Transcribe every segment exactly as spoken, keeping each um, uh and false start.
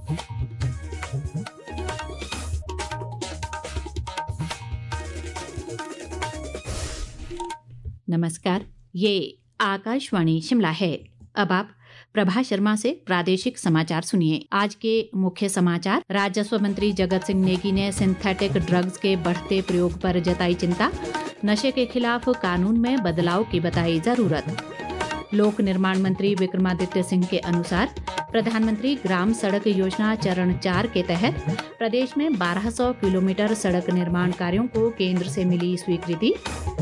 नमस्कार, ये आकाशवाणी शिमला है। अब आप प्रभा शर्मा से प्रादेशिक समाचार सुनिए। आज के मुख्य समाचार। राजस्व मंत्री जगत सिंह नेगी ने सिंथेटिक ड्रग्स के बढ़ते प्रयोग पर जताई चिंता। नशे के खिलाफ कानून में बदलाव की बताई जरूरत। लोक निर्माण मंत्री विक्रमादित्य सिंह के अनुसार प्रधानमंत्री ग्राम सड़क योजना चरण चार के तहत प्रदेश में बारह सौ किलोमीटर सड़क निर्माण कार्यों को केंद्र से मिली स्वीकृति।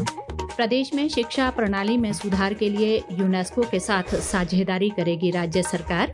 प्रदेश में शिक्षा प्रणाली में सुधार के लिए यूनेस्को के साथ साझेदारी करेगी राज्य सरकार।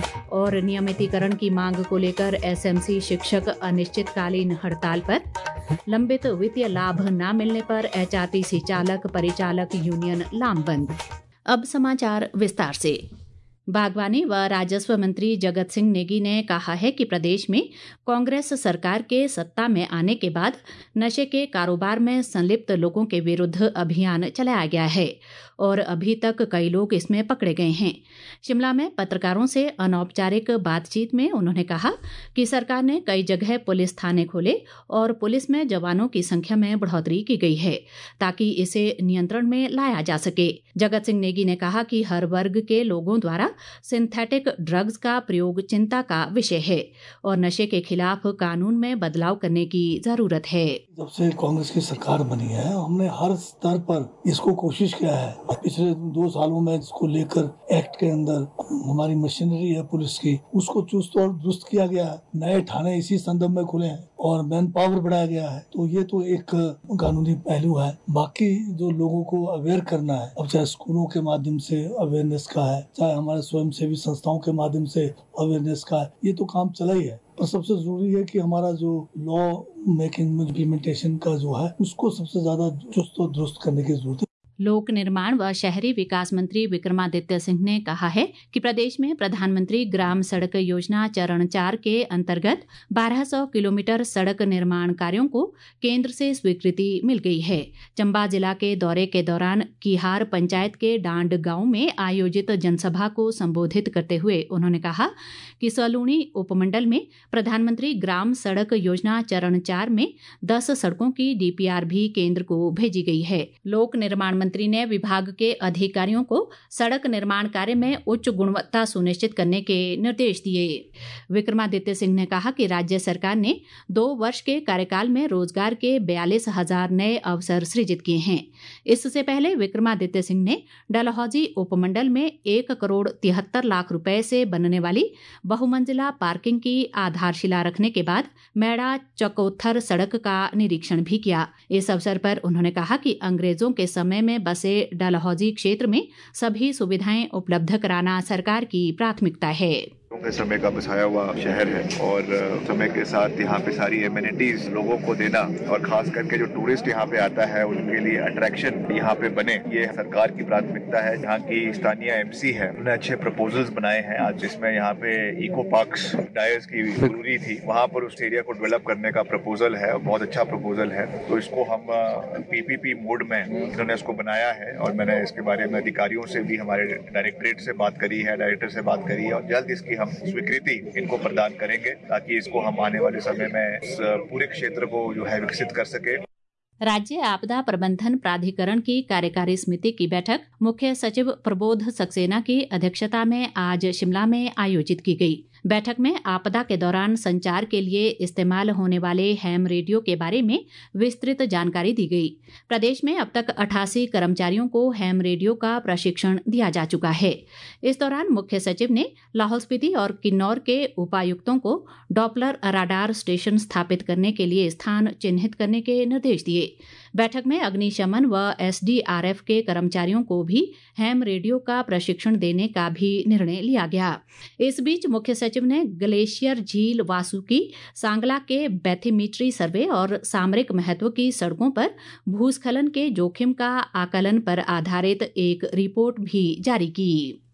और नियमितीकरण की मांग को लेकर एसएमसी शिक्षक अनिश्चितकालीन हड़ताल पर। लंबित वित्तीय लाभ न मिलने पर एचआरटीसी चालक परिचालक यूनियन लामबंद। अब समाचार विस्तार से। बागवानी व राजस्व मंत्री जगत सिंह नेगी ने कहा है कि प्रदेश में कांग्रेस सरकार के सत्ता में आने के बाद नशे के कारोबार में संलिप्त लोगों के विरुद्ध अभियान चलाया गया है और अभी तक कई लोग इसमें पकड़े गए हैं। शिमला में पत्रकारों से अनौपचारिक बातचीत में उन्होंने कहा कि सरकार ने कई जगह पुलिस थाने खोले और पुलिस में जवानों की संख्या में बढ़ोतरी की गई है ताकि इसे नियंत्रण में लाया जा सके। जगत सिंह नेगी ने कहा कि हर वर्ग के लोगों द्वारा सिंथेटिक ड्रग्स का प्रयोग चिंता का विषय है और नशे के खिलाफ कानून में बदलाव करने की जरूरत है। जब से कांग्रेस की सरकार बनी है हमने हर स्तर पर इसको कोशिश किया है। पिछले दो सालों में इसको लेकर एक्ट के अंदर हमारी मशीनरी है पुलिस की, उसको चुस्त और दुरुस्त किया गया है। नए थाने इसी संदर्भ में खुले हैं और मैन पावर बढ़ाया गया है। तो ये तो एक कानूनी पहलू है। बाकी जो लोगों को अवेयर करना है, अब चाहे स्कूलों के माध्यम से अवेयरनेस का है, चाहे हमारे स्वयं सेवी संस्थाओं के माध्यम से अवेयरनेस का है, ये तो काम चला ही है। पर सबसे जरूरी है कि हमारा जो लॉ मेकिंग इम्प्लीमेंटेशन का जो है उसको सबसे ज्यादा चुस्त और दुरुस्त करने की जरूरत है। लोक निर्माण व शहरी विकास मंत्री विक्रमादित्य सिंह ने कहा है कि प्रदेश में प्रधानमंत्री ग्राम सड़क योजना चरण चार के अंतर्गत बारह सौ किलोमीटर सड़क निर्माण कार्यों को केंद्र से स्वीकृति मिल गई है। चंबा जिला के दौरे के दौरान किहार पंचायत के डांड गांव में आयोजित जनसभा को संबोधित करते हुए उन्होंने कहा कि सलूणी उपमंडल में प्रधानमंत्री ग्राम सड़क योजना चरण चार में दस सड़कों की डीपीआर भी केंद्र को भेजी गई है। लोक निर्माण मंत्री ने विभाग के अधिकारियों को सड़क निर्माण कार्य में उच्च गुणवत्ता सुनिश्चित करने के निर्देश दिए। विक्रमादित्य सिंह ने कहा कि राज्य सरकार ने दो वर्ष के कार्यकाल में रोजगार के बयालीस हजार नए अवसर सृजित किए हैं। इससे पहले विक्रमादित्य सिंह ने डलहौजी उपमंडल में एक करोड़ तिहत्तर लाख रुपए से बनने वाली बहुमंजिला पार्किंग की आधारशिला रखने के बाद मैड़ा चकोत्थर सड़क का निरीक्षण भी किया। इस अवसर पर उन्होंने कहा कि अंग्रेजों के समय में बसे डलहौजी क्षेत्र में सभी सुविधाएं उपलब्ध कराना सरकार की प्राथमिकता है। के समय का बसाया हुआ शहर है और समय के साथ यहाँ पे सारी एमिनिटीज लोगों को देना और खास करके जो टूरिस्ट यहाँ पे आता है उनके लिए अट्रैक्शन यहाँ पे बने, ये सरकार की प्राथमिकता है। यहाँ की स्थानीय एमसी है, उन्होंने अच्छे प्रपोजल्स बनाए हैं। आज जिसमें यहाँ पे इको पार्क्स डायर्स की जरूरी थी, वहाँ पर उस एरिया को डेवलप करने का प्रपोजल है और बहुत अच्छा प्रपोजल है। तो इसको हम पीपीपी मोड में इन्होंने इसको बनाया है और मैंने इसके बारे में अधिकारियों से भी, हमारे डायरेक्टरेट से बात करी है, डायरेक्टर से बात करी है और जल्द इसकी हम स्वीकृति इनको प्रदान करेंगे ताकि इसको हम आने वाले समय में इस पूरे क्षेत्र को जो है विकसित कर सके। राज्य आपदा प्रबंधन प्राधिकरण की कार्यकारी समिति की बैठक मुख्य सचिव प्रबोध सक्सेना की अध्यक्षता में आज शिमला में आयोजित की गई। बैठक में आपदा के दौरान संचार के लिए इस्तेमाल होने वाले हैम रेडियो के बारे में विस्तृत जानकारी दी गई। प्रदेश में अब तक अठासी कर्मचारियों को हैम रेडियो का प्रशिक्षण दिया जा चुका है। इस दौरान मुख्य सचिव ने लाहौल स्पीति और किन्नौर के उपायुक्तों को डॉपलर राडार स्टेशन स्थापित करने के लिए स्थान चिन्हित करने के निर्देश दिए। बैठक में अग्निशमन व एसडीआरएफ के कर्मचारियों को भी हैम रेडियो का प्रशिक्षण देने का भी निर्णय लिया गया। इस बीच मुख्य सचिव ने ग्लेशियर झील वासुकी, सांगला के बैथीमीट्री सर्वे और सामरिक महत्व की सड़कों पर भूस्खलन के जोखिम का आकलन पर आधारित एक रिपोर्ट भी जारी की।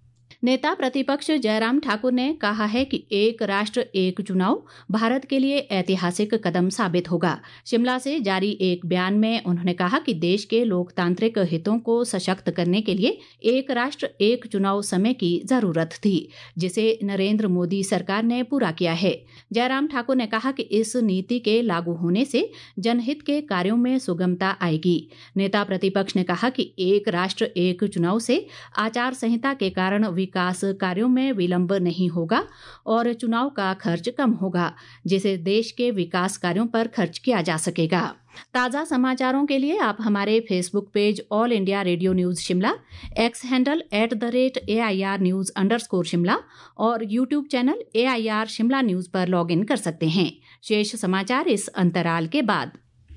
नेता प्रतिपक्ष जयराम ठाकुर ने कहा है कि एक राष्ट्र एक चुनाव भारत के लिए ऐतिहासिक कदम साबित होगा। शिमला से जारी एक बयान में उन्होंने कहा कि देश के लोकतांत्रिक हितों को सशक्त करने के लिए एक राष्ट्र एक चुनाव समय की जरूरत थी, जिसे नरेंद्र मोदी सरकार ने पूरा किया है। जयराम ठाकुर ने कहा कि इस नीति के लागू होने से जनहित के कार्यों में सुगमता आएगी। नेता प्रतिपक्ष ने कहा कि एक राष्ट्र एक चुनाव से आचार संहिता के कारण विकास कार्यों में विलंब नहीं होगा और चुनाव का खर्च कम होगा, जिसे देश के विकास कार्यों पर खर्च किया जा सकेगा। ताज़ा समाचारों के लिए आप हमारे Facebook page All India Radio news Shimla, X handle at the rate A I R news underscore Shimla और YouTube channel A I R Shimla news पर लॉग इन कर सकते हैं। शेष समाचार इस अंतराल के बाद।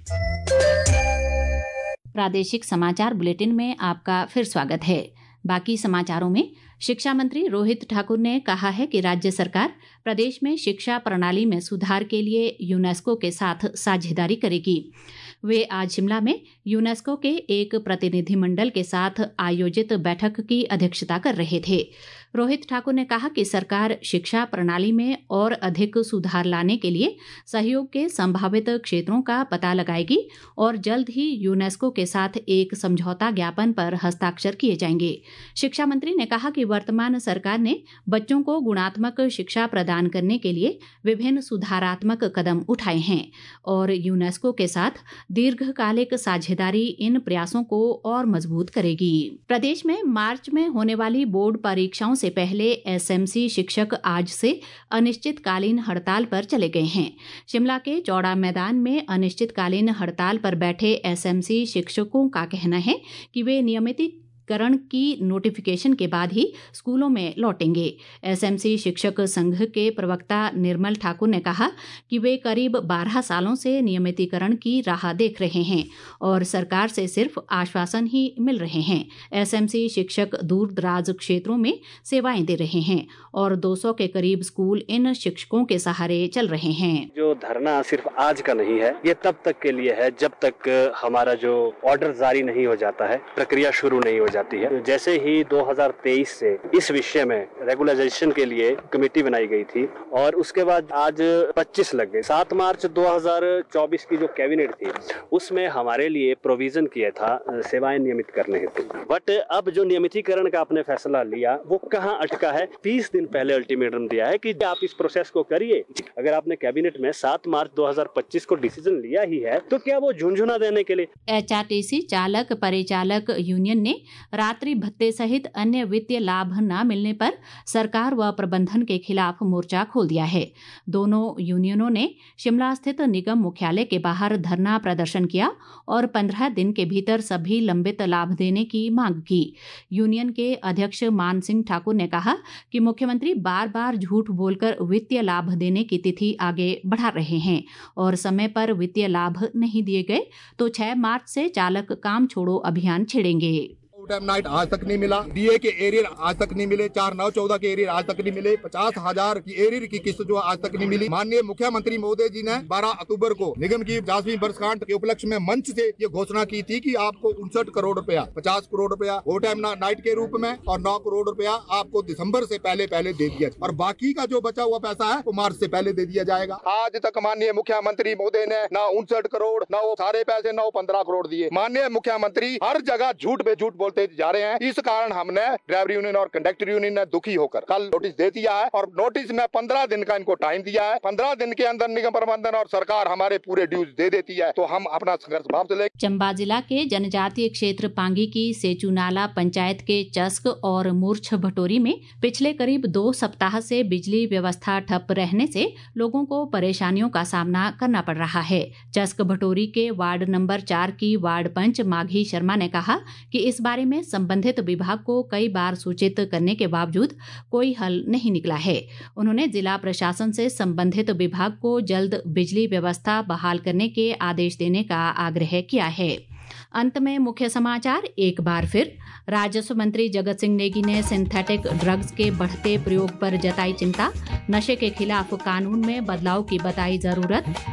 प्रादेशिक समाचार बुलेटिन में आपका फिर स्वागत है। बाकी समाचारों में शिक्षा मंत्री रोहित ठाकुर ने कहा है कि राज्य सरकार प्रदेश में शिक्षा प्रणाली में सुधार के लिए यूनेस्को के साथ साझेदारी करेगी। वे आज शिमला में यूनेस्को के एक प्रतिनिधिमंडल के साथ आयोजित बैठक की अध्यक्षता कर रहे थे। रोहित ठाकुर ने कहा कि सरकार शिक्षा प्रणाली में और अधिक सुधार लाने के लिए सहयोग के संभावित क्षेत्रों का पता लगाएगी और जल्द ही यूनेस्को के साथ एक समझौता ज्ञापन पर हस्ताक्षर किए जाएंगे। शिक्षा मंत्री ने कहा कि वर्तमान सरकार ने बच्चों को गुणात्मक शिक्षा प्रदान करने के लिए विभिन्न सुधारात्मक कदम उठाए हैं और यूनेस्को के साथ दीर्घकालिक साझेदारी इन प्रयासों को और मजबूत करेगी। प्रदेश में मार्च में होने वाली बोर्ड परीक्षाओं से पहले एस एम सी शिक्षक आज से अनिश्चितकालीन हड़ताल पर चले गए हैं। शिमला के चौड़ा मैदान में अनिश्चितकालीन हड़ताल पर बैठे एस एम सी शिक्षकों का कहना है कि वे नियमित करण की नोटिफिकेशन के बाद ही स्कूलों में लौटेंगे। एस एम सी शिक्षक संघ के प्रवक्ता निर्मल ठाकुर ने कहा कि वे करीब बारह सालों से नियमितीकरण की राह देख रहे हैं और सरकार से सिर्फ आश्वासन ही मिल रहे हैं। एस एम सी शिक्षक दूर दराज क्षेत्रों में सेवाएं दे रहे हैं और दो सौ के करीब स्कूल इन शिक्षकों के सहारे चल रहे हैं। जो धरना सिर्फ आज का नहीं है, ये तब तक के लिए है जब तक हमारा जो ऑर्डर जारी नहीं हो जाता है, प्रक्रिया शुरू नहीं हो जाती है। जैसे ही दो हज़ार तेईस से इस विषय में रेगुलराइजेशन के लिए कमेटी बनाई गई थी और उसके बाद आज पच्चीस लग गए। सात मार्च दो हज़ार चौबीस की जो कैबिनेट थी उसमें हमारे लिए प्रोविजन किया था सेवाएं नियमित करने हेतु, बट अब जो नियमितीकरण का आपने फैसला लिया वो कहाँ अटका है। तीस दिन पहले अल्टीमेटम दिया है कि आप इस प्रोसेस को करिए। अगर आपने कैबिनेट में सात मार्च दो हज़ार पच्चीस को डिसीजन लिया ही है तो क्या वो झुंझुना देने के लिए। एच आर टी सी चालक परिचालक यूनियन ने रात्रि भत्ते सहित अन्य वित्तीय लाभ न मिलने पर सरकार व प्रबंधन के खिलाफ मोर्चा खोल दिया है। दोनों यूनियनों ने शिमला स्थित निगम मुख्यालय के बाहर धरना प्रदर्शन किया और पंद्रह दिन के भीतर सभी लंबित लाभ देने की मांग की। यूनियन के अध्यक्ष मान सिंह ठाकुर ने कहा कि मुख्यमंत्री बार बार झूठ बोलकर वित्तीय लाभ देने की तिथि आगे बढ़ा रहे हैं और समय पर वित्तीय लाभ नहीं दिए गए तो छह मार्च से चालक काम छोड़ो अभियान छेड़ेंगे। टाइम नाइट आज तक नहीं मिला, डीए के एरियर आज तक नहीं मिले, चार नौ चौदह के एरियर आज तक नहीं मिले, पचास हजार की एरियर की किस्त जो आज तक नहीं मिली। माननीय मुख्यमंत्री महोदय जी ने बारह अक्टूबर को निगम की पचासवीं वर्षगांठ के उपलक्ष्य में मंच से ये घोषणा की थी कि आपको उनसठ करोड़ रुपया, पचास करोड़ रुपया वो टाइम नाइट के रूप में और नौ करोड़ रुपया आपको दिसंबर से पहले पहले दे दिया और बाकी का जो बचा हुआ पैसा है वो मार्च से पहले दे दिया जाएगा। आज तक माननीय मुख्यमंत्री महोदय ने न उनसठ करोड़ न वो सारे पैसे न वो पंद्रह करोड़ दिए। माननीय मुख्यमंत्री हर जगह झूठ पे झूठ बोलते जा रहे हैं। इस कारण हमने ड्राइवर यूनियन और कंडक्टर यूनियन ने दुखी होकर कल नोटिस दे दिया है और नोटिस में पंद्रह दिन का इनको टाइम दिया है। पंद्रह दिन के अंदर निगम प्रबंधन और सरकार हमारे पूरे ड्यूज दे देती है तो हम अपना संघर्ष वापस ले। चंबा जिला के जनजातीय क्षेत्र पांगी की सेचुनाला पंचायत के चस्क और मूर्छ भटोरी में पिछले करीब दो सप्ताह से बिजली व्यवस्था ठप रहने से लोगों को परेशानियों का सामना करना पड़ रहा है। चस्क भटोरी के वार्ड नंबर चार की वार्ड पंच माघी शर्मा ने कहा कि इस बारे में संबंधित विभाग को कई बार सूचित करने के बावजूद कोई हल नहीं निकला है। उन्होंने जिला प्रशासन से संबंधित विभाग को जल्द बिजली व्यवस्था बहाल करने के आदेश देने का आग्रह किया है। अंत में मुख्य समाचार एक बार फिर। राजस्व मंत्री जगत सिंह नेगी ने सिंथेटिक ड्रग्स के बढ़ते प्रयोग पर जताई चिंता। नशे के खिलाफ कानून में बदलाव की बताई जरूरत।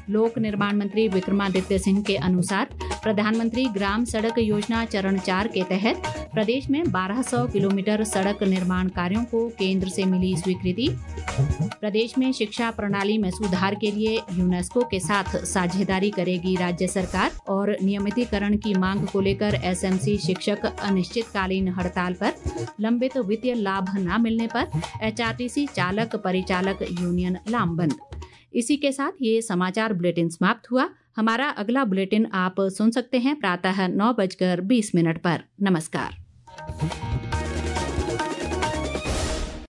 लोक निर्माण मंत्री विक्रमादित्य सिंह के अनुसार प्रधानमंत्री ग्राम सड़क योजना चरण चार के तहत प्रदेश में बारह सौ किलोमीटर सड़क निर्माण कार्यों को केंद्र से मिली स्वीकृति। प्रदेश में शिक्षा प्रणाली में सुधार के लिए यूनेस्को के साथ साझेदारी करेगी राज्य सरकार। और नियमितीकरण की मांग को लेकर एसएमसी शिक्षक अनिश्चितकालीन हड़ताल पर। लंबित वित्तीय लाभ न मिलने पर एचआरटीसी चालक परिचालक यूनियन लामबंद। इसी के साथ ये समाचार बुलेटिन समाप्त हुआ। हमारा अगला बुलेटिन आप सुन सकते हैं प्रातः नौ बजकर बीस मिनट पर। नमस्कार।